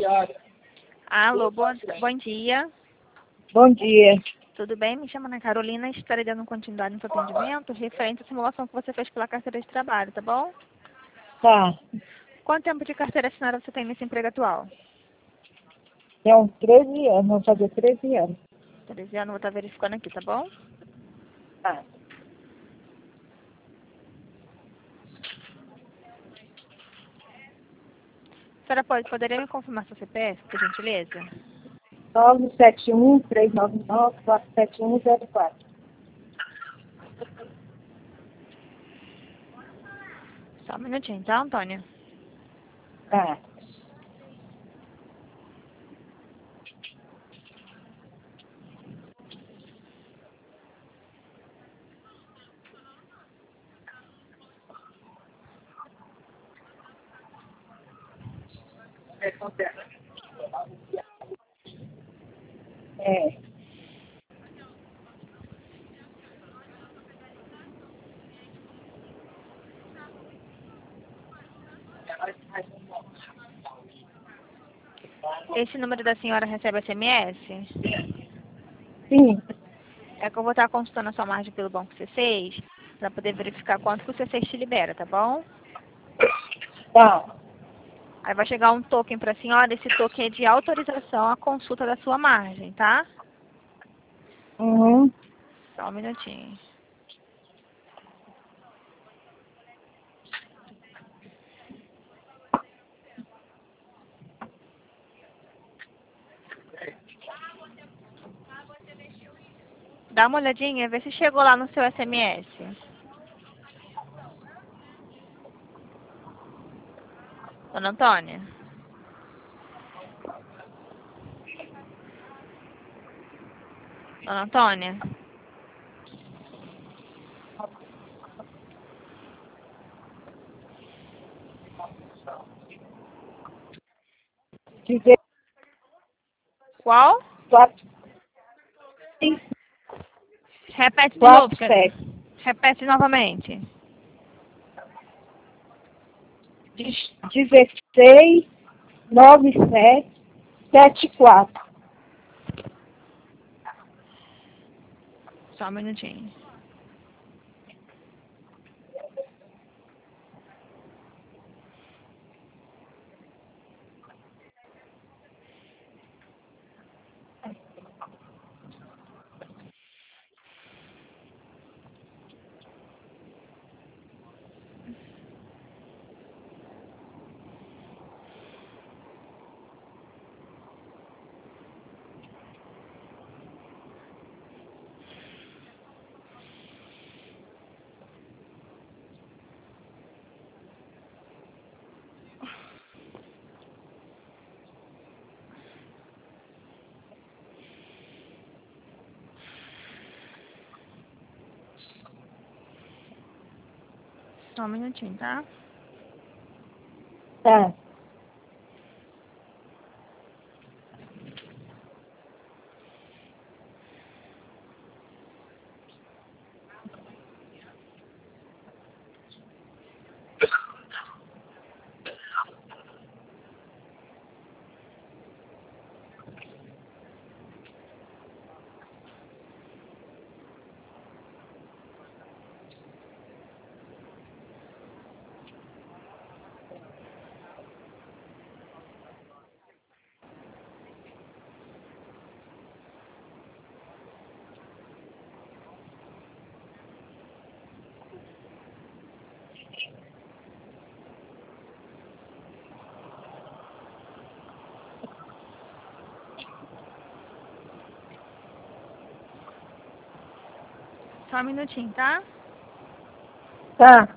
Alô, bom dia. Bom dia. Tudo bem? Me chamo Ana Carolina e estarei dando continuidade no seu atendimento referente à simulação que você fez pela carteira de trabalho, tá bom? Tá. Quanto tempo de carteira assinada você tem nesse emprego atual? Tem uns 13 anos, vou fazer 13 anos. 13 anos, vou estar verificando aqui, tá bom? Tá. A senhora poderia me confirmar seu CPF, por gentileza? 971-399-47104. Só um minutinho, tá, Antônio? Tá. É. Esse número da senhora recebe SMS? Sim. É que eu vou estar consultando a sua margem pelo Banco C6 para poder verificar quanto que o C6 te libera, tá bom? Tá. Aí vai chegar um token para a senhora, esse token é de autorização à consulta da sua margem, tá? Uhum. Só um minutinho. Dá uma olhadinha, vê se chegou lá no seu SMS. Dona Antônia? Dona Antônia? Qual? 4, Repete de novo. 7. Repete novamente. 16, 97, 74. Só um minutinho. Só um minutinho, tá? Tá. Só um minutinho, tá? Tá.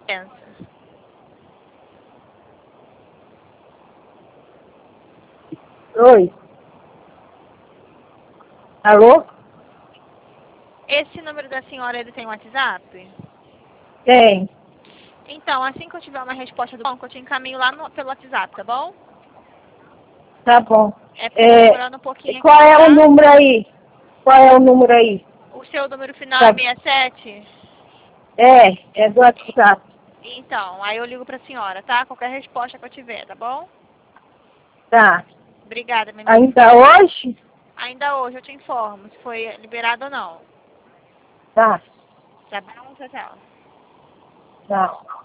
Oi. Alô? Esse número da senhora, ele tem WhatsApp? Tem. Então, assim que eu tiver uma resposta do banco, eu te encaminho lá pelo WhatsApp, tá bom? Tá bom. É porque tá demorando um pouquinho aqui, Qual é tá? o número aí? Qual é o número aí? O seu número final Tá. é 67? É do WhatsApp. Então, aí eu ligo pra senhora, tá? Qualquer resposta que eu tiver, tá bom? Tá. Obrigada, minha amiga. Ainda hoje? Ainda hoje eu te informo se foi liberado ou não. Tá. Tá bom? Tchau, tchau. Tá.